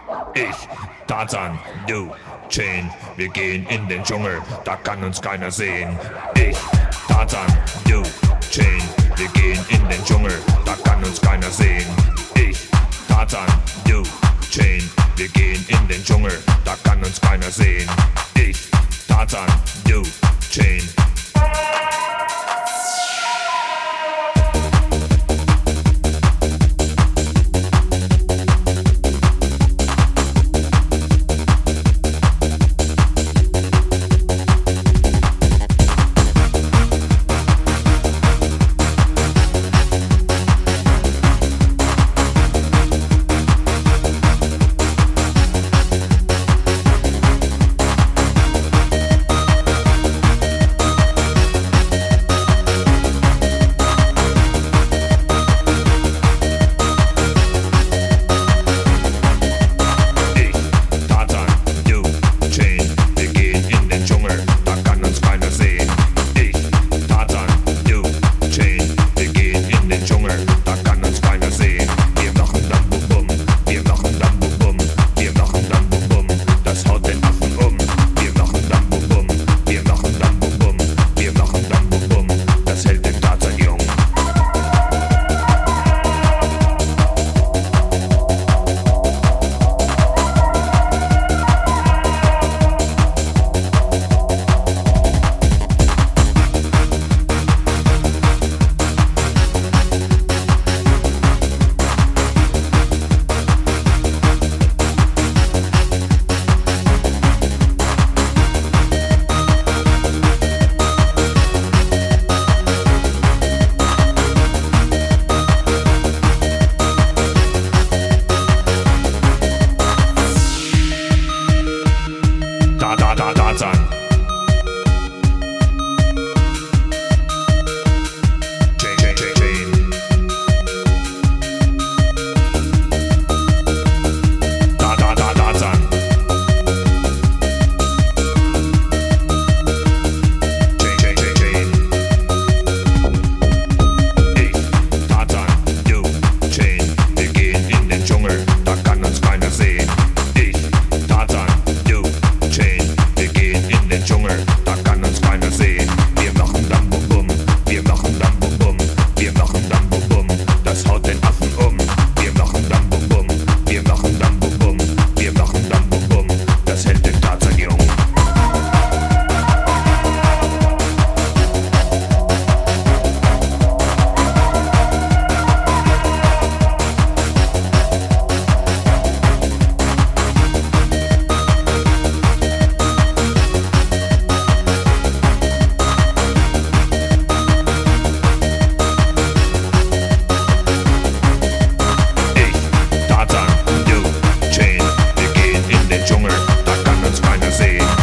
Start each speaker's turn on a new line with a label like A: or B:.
A: Ich, Tarzan, du, Chain, wir gehen in den Dschungel, da kann uns keiner sehen. Ich, Tarzan, du, Chain, wir gehen in den Dschungel, da kann uns keiner sehen. Ich, Tarzan, du, Chain, wir gehen in den Dschungel, da kann uns keiner sehen. Ich, Tarzan, du, Chain. Tarzan. Dschungel, da kann uns keiner sehen.